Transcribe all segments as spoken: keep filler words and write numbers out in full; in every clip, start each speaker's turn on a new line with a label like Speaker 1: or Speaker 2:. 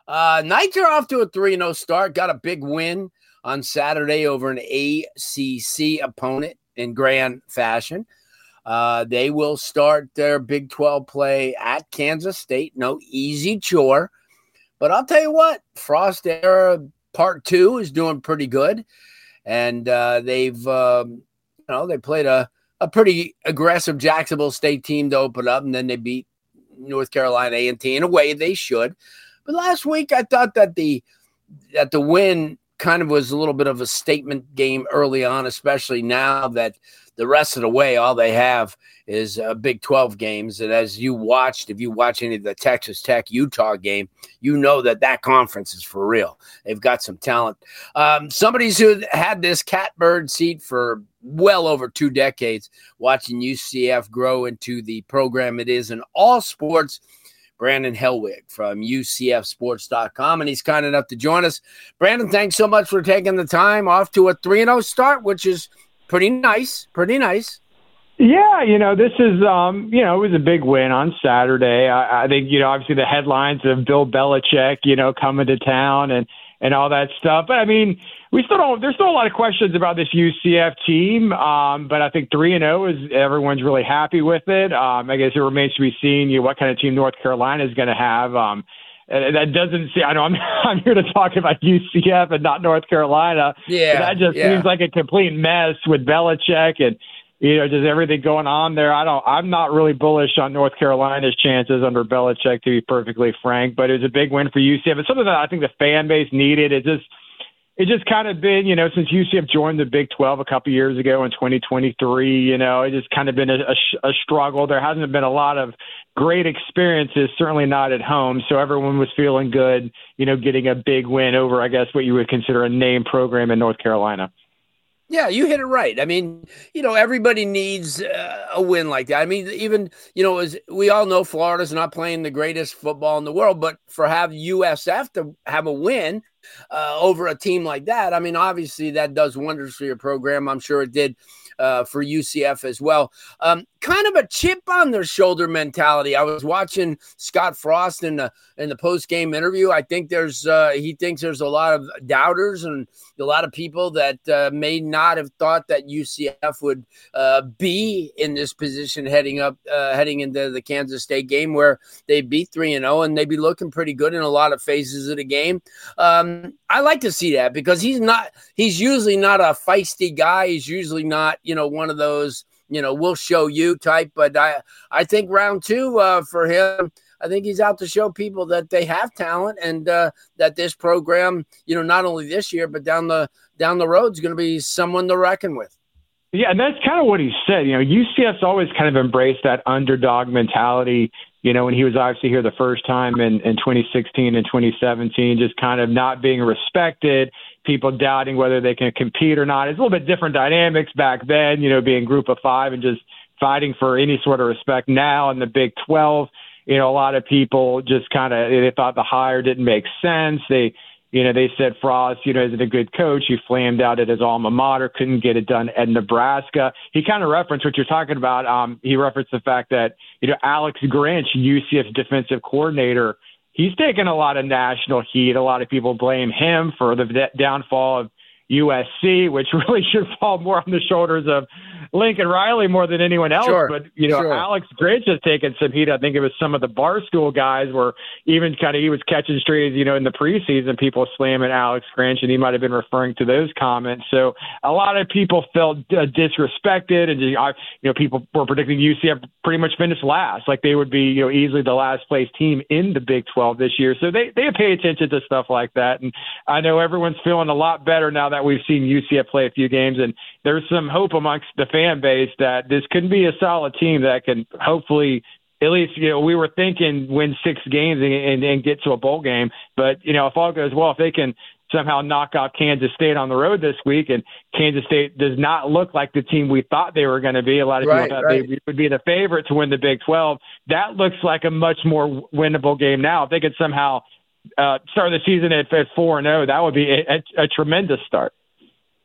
Speaker 1: Uh, Knights are off to a three and oh start. Got a big win on Saturday over an A C C opponent in grand fashion. Uh, they will start their Big twelve play at Kansas State. No easy chore. But I'll tell you what, Frost Era Part two is doing pretty good. And uh, they've, um, you know, they played a, a pretty aggressive Jacksonville State team to open up, and then they beat North Carolina A and T in a way they should. But last week, I thought that the that the win kind of was a little bit of a statement game early on, especially now that the rest of the way, all they have is uh, Big twelve games. And as you watched, if you watch any of the Texas Tech Utah game, you know that that conference is for real. They've got some talent. Um, somebody's who had this catbird seat for well over two decades, watching U C F grow into the program it is in all sports. Brandon Helwig from U C F sports dot com, and he's kind enough to join us. Brandon, thanks so much for taking the time. Off to a three and oh start, which is pretty nice, pretty nice.
Speaker 2: Yeah, you know, this is, um, you know, it was a big win on Saturday. I, I think, you know, obviously the headlines of Bill Belichick, you know, coming to town and, and all that stuff. But, I mean, we still don't, there's still a lot of questions about this U C F team. Um, but I think three and oh is, everyone's really happy with it. Um, I guess it remains to be seen, you know, what kind of team North Carolina is going to have. Um, that doesn't see, I know I'm, I'm here to talk about U C F and not North Carolina.
Speaker 1: Yeah.
Speaker 2: That just
Speaker 1: yeah.
Speaker 2: seems like a complete mess with Belichick and, you know, just everything going on there. I don't, I'm not really bullish on North Carolina's chances under Belichick, to be perfectly frank, but it was a big win for U C F. It's something that I think the fan base needed. It just, it just kind of been, you know, since U C F joined the Big twelve a couple years ago in twenty twenty-three, you know, it just kind of been a, a, a struggle. There hasn't been a lot of great experiences, certainly not at home. So everyone was feeling good, you know, getting a big win over, I guess, what you would consider a name program in North Carolina.
Speaker 1: Yeah, you hit it right. I mean, you know, everybody needs uh, a win like that. I mean, even, you know, as we all know, Florida's not playing the greatest football in the world, but for have U S F to have a win uh, over a team like that, I mean, obviously that does wonders for your program. I'm sure it did uh, for U C F as well. Um, kind of a chip on their shoulder mentality. I was watching Scott Frost in the in the post game interview. I think there's uh, he thinks there's a lot of doubters and a lot of people that uh, may not have thought that U C F would uh, be in this position heading up uh, heading into the Kansas State game, where they beat three and zero and they'd be looking pretty good in a lot of phases of the game. Um, I like to see that because he's not he's usually not a feisty guy. He's usually not, you know, one of those, you know, we'll show you type. But I, I think round two uh, for him, I think he's out to show people that they have talent and uh, that this program, you know, not only this year, but down the down the road is going to be someone to reckon with.
Speaker 2: Yeah, and that's kind of what he said. You know, U C F's always kind of embraced that underdog mentality. You know, when he was obviously here the first time in, in twenty sixteen and twenty seventeen, just kind of not being respected, people doubting whether they can compete or not. It's a little bit different dynamics back then, you know, being group of five and just fighting for any sort of respect. Now in the Big twelve, you know, a lot of people just kind of, they thought the hire didn't make sense. They, you know, they said Frost, you know, isn't a good coach. He flamed out at his alma mater, couldn't get it done at Nebraska. He kind of referenced what you're talking about. Um, he referenced the fact that, you know, Alex Grinch, U C F's defensive coordinator, he's taken a lot of national heat. A lot of people blame him for the de- downfall of U S C, which really should fall more on the shoulders of Lincoln Riley more than anyone else.
Speaker 1: Sure,
Speaker 2: but, you know,
Speaker 1: sure.
Speaker 2: Alex Grinch has taken some heat. I think it was some of the Barstool guys were even kind of, he was catching strays, you know, in the preseason, people slamming Alex Grinch, and he might have been referring to those comments. So a lot of people felt uh, disrespected, and, you know, people were predicting U C F pretty much finished last. Like they would be, you know, easily the last place team in the Big twelve this year. So they, they pay attention to stuff like that. And I know everyone's feeling a lot better now that we've seen U C F play a few games, and there's some hope amongst the fan base that this could be a solid team that can hopefully, at least, you know, we were thinking win six games and, and, and get to a bowl game. But, you know, if all goes well, if they can somehow knock off Kansas State on the road this week, and Kansas State does not look like the team we thought they were going to be. A lot of
Speaker 1: right,
Speaker 2: people thought
Speaker 1: right.
Speaker 2: they would be the favorite to win the Big twelve. That looks like a much more winnable game now. If they could somehow uh, start the season at, at four and oh, that would be a, a, a tremendous start.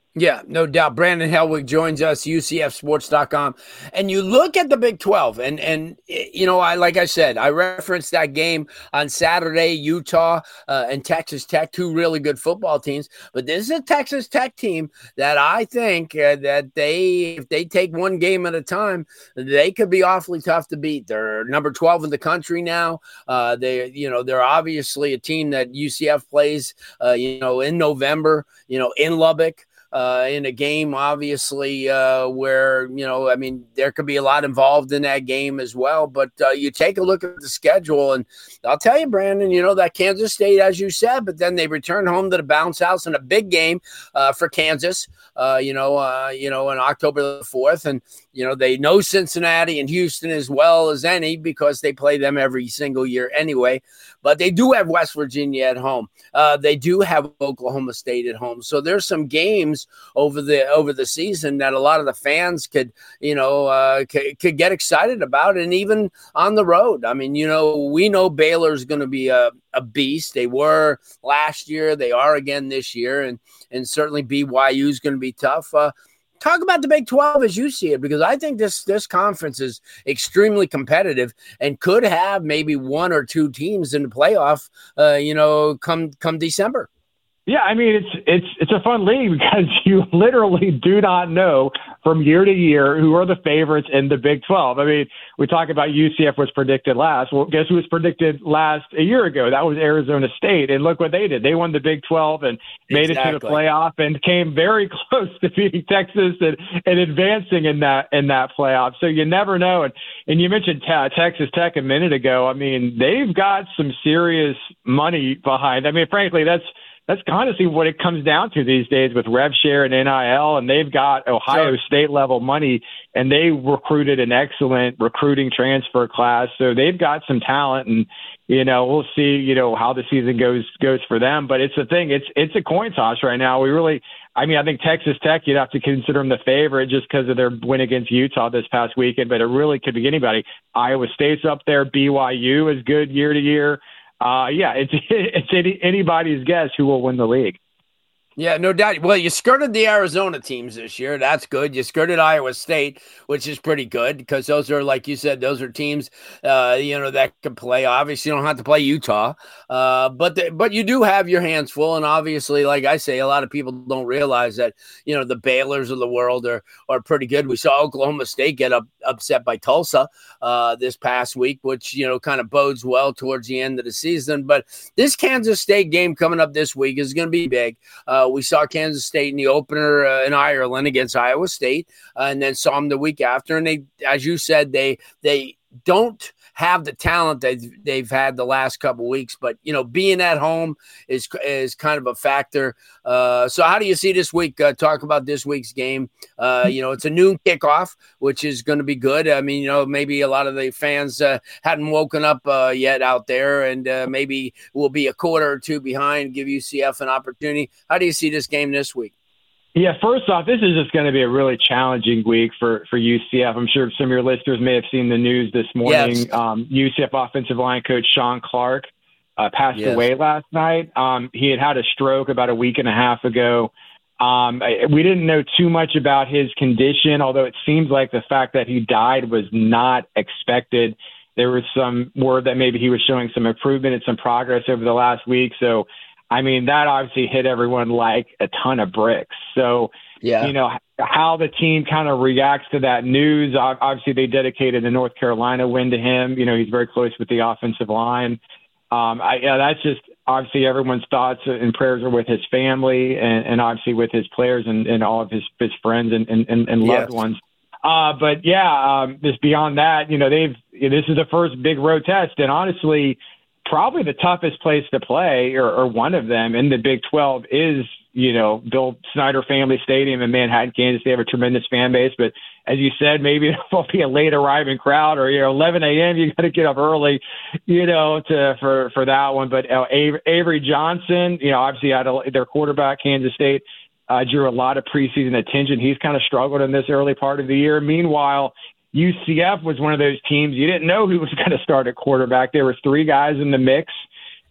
Speaker 1: Yeah, no doubt. Brandon Helwig joins us, U C F sports dot com. And you look at the Big twelve, and, and you know, I like I said, I referenced that game on Saturday, Utah uh, and Texas Tech, two really good football teams. But this is a Texas Tech team that I think uh, that they, if they take one game at a time, they could be awfully tough to beat. They're number twelve in the country now. Uh, they, you know, they're obviously a team that U C F plays, uh, you know, in November, you know, in Lubbock. Uh, in a game, obviously, uh, where, you know, I mean, there could be a lot involved in that game as well. But uh, you take a look at the schedule, and I'll tell you, Brandon, you know, that Kansas State, as you said, but then they return home to the bounce house in a big game uh, for Kansas, uh, you know, uh, you know, on October the fourth. And, you know, they know Cincinnati and Houston as well as any because they play them every single year anyway. But they do have West Virginia at home. Uh, they do have Oklahoma State at home. So there's some games over the over the season that a lot of the fans could, you know, uh, could, could get excited about, and even on the road. I mean, you know, we know Baylor's going to be a, a beast. They were last year. They are again this year, and and certainly B Y U is going to be tough. Uh, Talk about the Big twelve as you see it, because I think this this conference is extremely competitive and could have maybe one or two teams in the playoff, uh, you know, come come December.
Speaker 2: Yeah, I mean, it's it's it's a fun league because you literally do not know from year to year who are the favorites in the Big twelve. I mean, we talk about U C F was predicted last. Well, guess who was predicted last a year ago? That was Arizona State. And look what they did. They won the Big twelve and made exactly. it to the playoff and came very close to beating Texas and, and advancing in that in that playoff. So you never know. And, and you mentioned te- Texas Tech a minute ago. I mean, they've got some serious money behind. I mean, frankly, that's That's honestly what it comes down to these days with rev share and N I L, and they've got Ohio sure. State level money, and they recruited an excellent recruiting transfer class. So they've got some talent, and, you know, we'll see, you know, how the season goes, goes for them. But it's the thing, it's, it's a coin toss right now. We really, I mean, I think Texas Tech, you'd have to consider them the favorite just because of their win against Utah this past weekend, but it really could be anybody. Iowa State's up there. B Y U is good year to year. Uh, yeah, it's it's any, anybody's guess who will win the league.
Speaker 1: Yeah, no doubt. Well, you skirted the Arizona teams this year. That's good. You skirted Iowa State, which is pretty good because those are, like you said, those are teams, uh, you know, that can play. Obviously, you don't have to play Utah, uh, but the, but you do have your hands full. And obviously, like I say, a lot of people don't realize that, you know, the Baylors of the world are are pretty good. We saw Oklahoma State get up, upset by Tulsa uh, this past week, which, you know, kind of bodes well towards the end of the season. But this Kansas State game coming up this week is going to be big. Uh, we saw Kansas State in the opener uh, in Ireland against Iowa State, uh, and then saw them the week after. And they, as you said, they they don't have the talent that they've, they've had the last couple of weeks. But, you know, being at home is is kind of a factor. Uh, so how do you see this week? Uh, talk about this week's game. Uh, you know, it's a noon kickoff, which is going to be good. I mean, you know, maybe a lot of the fans uh, hadn't woken up uh, yet out there, and uh, maybe we'll be a quarter or two behind, give U C F an opportunity. How do you see this game this week?
Speaker 2: Yeah, first off, this is just going to be a really challenging week for, for U C F. I'm sure some of your listeners may have seen the news this morning. Yes. Um, U C F offensive line coach Sean Clark uh, passed yes. away last night. Um, he had had a stroke about a week and a half ago. Um, I, we didn't know too much about his condition, although it seems like the fact that he died was not expected. There was some word that maybe he was showing some improvement and some progress over the last week. So, I mean, that obviously hit everyone like a ton of bricks. So, yeah. you know, how the team kind of reacts to that news. Obviously, they dedicated the North Carolina win to him. You know, he's very close with the offensive line. Um, I, yeah, that's just obviously everyone's thoughts and prayers are with his family and, and obviously with his players and, and all of his, his friends and, and, and loved yes. ones. Uh, but, yeah, um, just beyond that, you know, they've this is the first big road test. And honestly, probably the toughest place to play, or, or one of them in the Big twelve, is, you know, Bill Snyder Family Stadium in Manhattan, Kansas. They have a tremendous fan base, but as you said, maybe there'll be a late arriving crowd, or, you know, eleven a.m. You got to get up early, you know, to for for that one. But uh, Avery Johnson, you know, obviously had a, their quarterback, Kansas State, uh, drew a lot of preseason attention. He's kind of struggled in this early part of the year. Meanwhile, U C F was one of those teams you didn't know who was going to start at quarterback. There were three guys in the mix,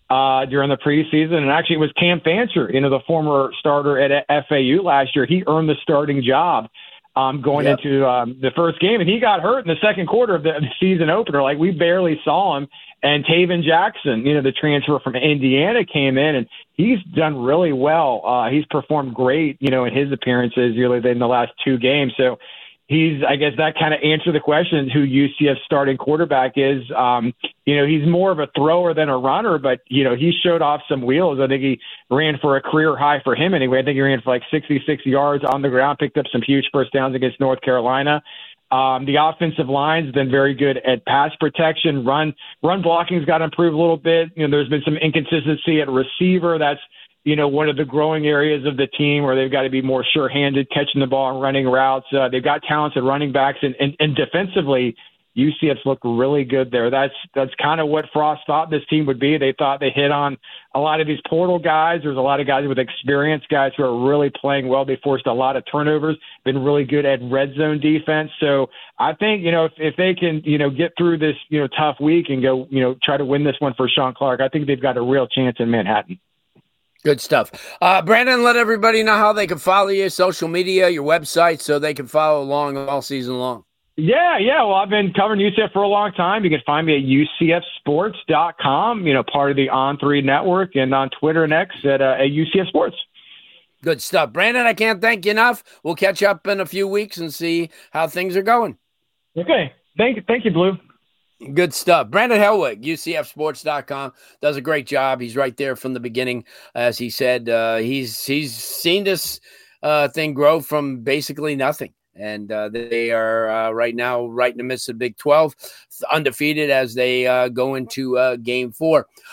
Speaker 2: uh, during the preseason. And actually, it was Cam Fancher, you know, the former starter at F A U last year. He earned the starting job um, going yep. into um, the first game, and he got hurt in the second quarter of the, of the season opener. Like, we barely saw him. And Taven Jackson, you know, the transfer from Indiana, came in, and he's done really well. Uh, he's performed great, you know, in his appearances really in the last two games. So he's, I guess that kind of answered the question who U C F's starting quarterback is. Um, you know, he's more of a thrower than a runner, but, you know, he showed off some wheels. I think he ran for a career high for him anyway. I think he ran for like sixty-six yards on the ground, picked up some huge first downs against North Carolina. Um, the offensive line's been very good at pass protection. Run run blocking's got to improve a little bit. You know, there's been some inconsistency at receiver. That's, you know, one of the growing areas of the team where they've got to be more sure-handed, catching the ball and running routes. Uh, they've got talented running backs, and, and, and defensively, U C F's looked really good there. That's that's kind of what Frost thought this team would be. They thought they hit on a lot of these portal guys. There's a lot of guys with experience, guys who are really playing well. They forced a lot of turnovers, been really good at red zone defense. So I think, you know, if, if they can, you know, get through this, you know, tough week and go, you know, try to win this one for Sean Clark, I think they've got a real chance in Manhattan.
Speaker 1: Good stuff. Uh, Brandon, let everybody know how they can follow you, social media, your website, so they can follow along all season long.
Speaker 2: Yeah, yeah. Well, I've been covering U C F for a long time. You can find me at U C F sports dot com, you know, part of the On three network, and on Twitter and X at, uh, at U C F Sports.
Speaker 1: Good stuff. Brandon, I can't thank you enough. We'll catch up in a few weeks and see how things are going.
Speaker 2: Okay. Thank you, thank you, Blue.
Speaker 1: Good stuff. Brandon Helwig, U C F sports dot com, does a great job. He's right there from the beginning. As he said, uh, he's he's seen this uh, thing grow from basically nothing. And uh, they are uh, right now right in the midst of the Big twelve, undefeated as they uh, go into uh, game four.